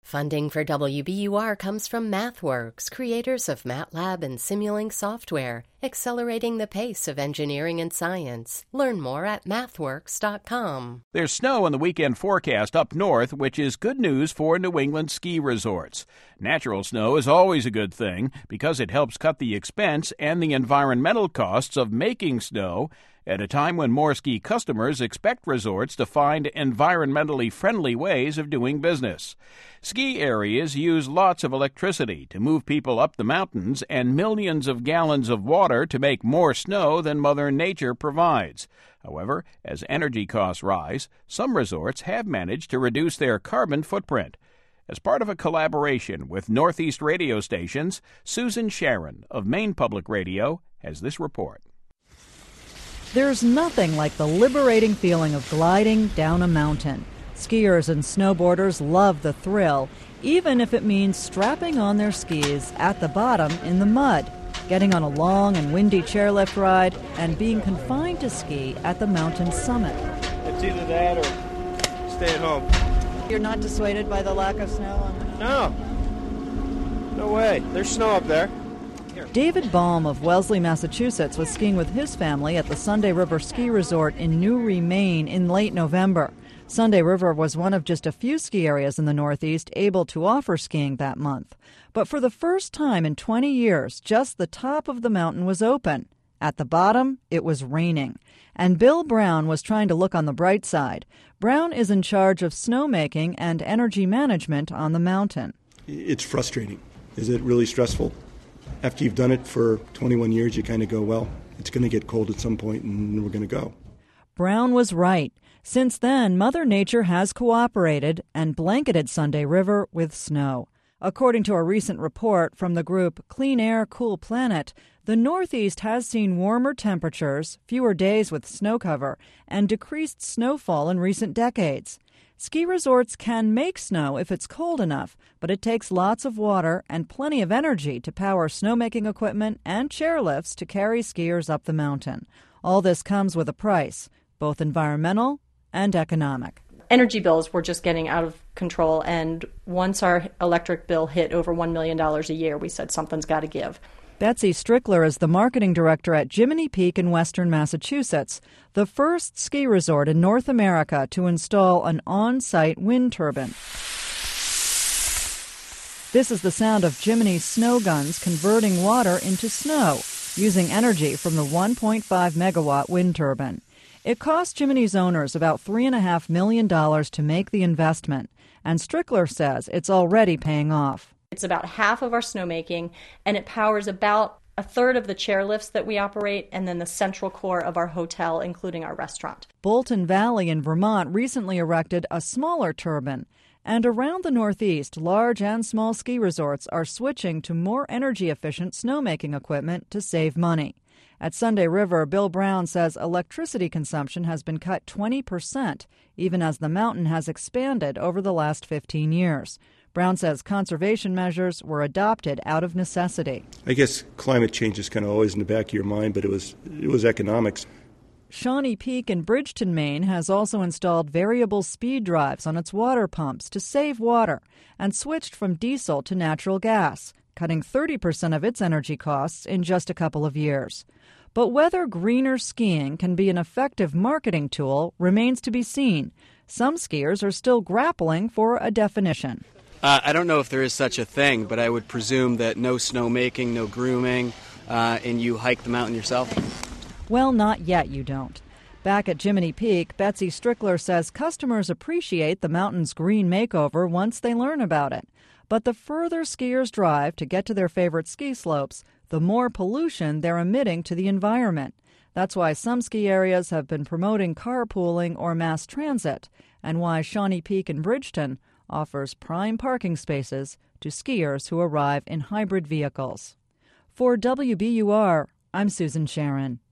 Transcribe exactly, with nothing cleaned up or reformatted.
Funding for W B U R comes from MathWorks, creators of MATLAB and Simulink software, accelerating the pace of engineering and science. Learn more at mathworks dot com. There's snow in the weekend forecast up north, which is good news for New England ski resorts. Natural snow is always a good thing because it helps cut the expense and the environmental costs of making snow at a time when more ski customers expect resorts to find environmentally friendly ways of doing business. Ski areas use lots of electricity to move people up the mountains and millions of gallons of water to make more snow than Mother Nature provides. However, as energy costs rise, some resorts have managed to reduce their carbon footprint. As part of a collaboration with Northeast radio stations, Susan Sharon of Maine Public Radio has this report. There's nothing like the liberating feeling of gliding down a mountain. Skiers and snowboarders love the thrill, even if it means strapping on their skis at the bottom in the mud, getting on a long and windy chairlift ride, and being confined to ski at the mountain summit. It's either that or stay at home. You're not dissuaded by the lack of snow on the mountain? No. No way. There's snow up there. David Baum of Wellesley, Massachusetts, was skiing with his family at the Sunday River Ski Resort in Newry, Maine in late November. Sunday River was one of just a few ski areas in the Northeast able to offer skiing that month. But for the first time in twenty years, just the top of the mountain was open. At the bottom, it was raining. And Bill Brown was trying to look on the bright side. Brown is in charge of snowmaking and energy management on the mountain. It's frustrating. Is it really stressful? After you've done it for twenty-one years, you kind of go, well, it's going to get cold at some point and we're going to go. Brown was right. Since then, Mother Nature has cooperated and blanketed Sunday River with snow. According to a recent report from the group Clean Air, Cool Planet, the Northeast has seen warmer temperatures, fewer days with snow cover, and decreased snowfall in recent decades. Ski resorts can make snow if it's cold enough, but it takes lots of water and plenty of energy to power snowmaking equipment and chairlifts to carry skiers up the mountain. All this comes with a price, both environmental and economic. Energy bills were just getting out of control, and once our electric bill hit over one million dollars a year, we said something's got to give. Betsy Strickler is the marketing director at Jiminy Peak in western Massachusetts, the first ski resort in North America to install an on-site wind turbine. This is the sound of Jiminy's snow guns converting water into snow, using energy from the one point five megawatt wind turbine. It cost Jiminy's owners about three point five million dollars to make the investment, and Strickler says it's already paying off. It's about half of our snowmaking, and it powers about a third of the chairlifts that we operate, and then the central core of our hotel, including our restaurant. Bolton Valley in Vermont recently erected a smaller turbine. And around the Northeast, large and small ski resorts are switching to more energy-efficient snowmaking equipment to save money. At Sunday River, Bill Brown says electricity consumption has been cut twenty percent, even as the mountain has expanded over the last fifteen years. Brown says conservation measures were adopted out of necessity. I guess climate change is kind of always in the back of your mind, but it was it was economics. Shawnee Peak in Bridgeton, Maine has also installed variable speed drives on its water pumps to save water and switched from diesel to natural gas, cutting thirty percent of its energy costs in just a couple of years. But whether greener skiing can be an effective marketing tool remains to be seen. Some skiers are still grappling for a definition. Uh, I don't know if there is such a thing, but I would presume that no snowmaking, no grooming, uh, and you hike the mountain yourself. Well, not yet, you don't. Back at Jiminy Peak, Betsy Strickler says customers appreciate the mountain's green makeover once they learn about it. But the further skiers drive to get to their favorite ski slopes, the more pollution they're emitting to the environment. That's why some ski areas have been promoting carpooling or mass transit, and why Shawnee Peak in Bridgeton offers prime parking spaces to skiers who arrive in hybrid vehicles. For W B U R, I'm Susan Sharon.